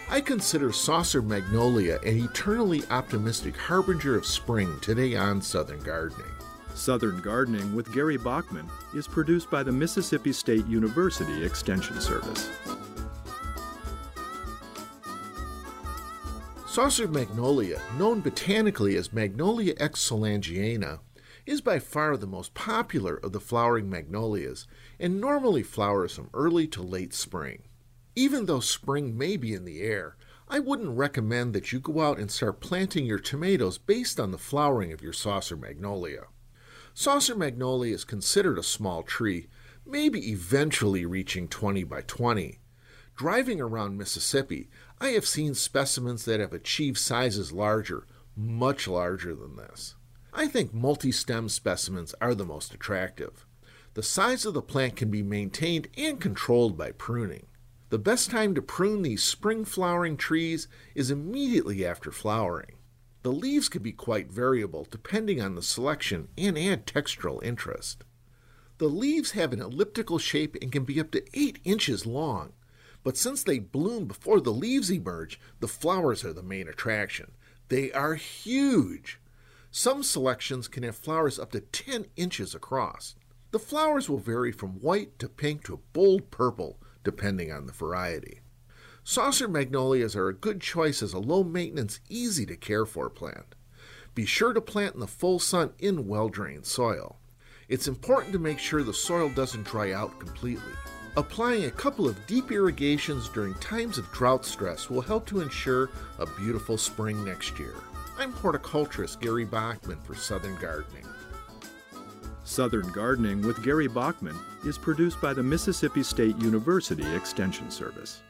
I consider Saucer Magnolia an eternally optimistic harbinger of spring today on Southern Gardening. Southern Gardening with Gary Bachman is produced by the Mississippi State University Extension Service. Saucer Magnolia, known botanically as Magnolia X Solangiana, is by far the most popular of the flowering magnolias and normally flowers from early to late spring. Even though spring may be in the air, I wouldn't recommend that you go out and start planting your tomatoes based on the flowering of your Saucer Magnolia. Saucer Magnolia is considered a small tree, maybe eventually reaching 20 by 20. Driving around Mississippi, I have seen specimens that have achieved sizes larger, much larger than this. I think multi-stem specimens are the most attractive. The size of the plant can be maintained and controlled by pruning. The best time to prune these spring flowering trees is immediately after flowering. The leaves can be quite variable depending on the selection and add textural interest. The leaves have an elliptical shape and can be up to 8 inches long, but since they bloom before the leaves emerge, the flowers are the main attraction. They are huge. Some selections can have flowers up to 10 inches across. The flowers will vary from white to pink to bold purple, depending on the variety. Saucer magnolias are a good choice as a low-maintenance, easy-to-care-for plant. Be sure to plant in the full sun in well-drained soil. It's important to make sure the soil doesn't dry out completely. Applying a couple of deep irrigations during times of drought stress will help to ensure a beautiful spring next year. I'm horticulturist Gary Bachman for Southern Gardening. Southern Gardening with Gary Bachman is produced by the Mississippi State University Extension Service.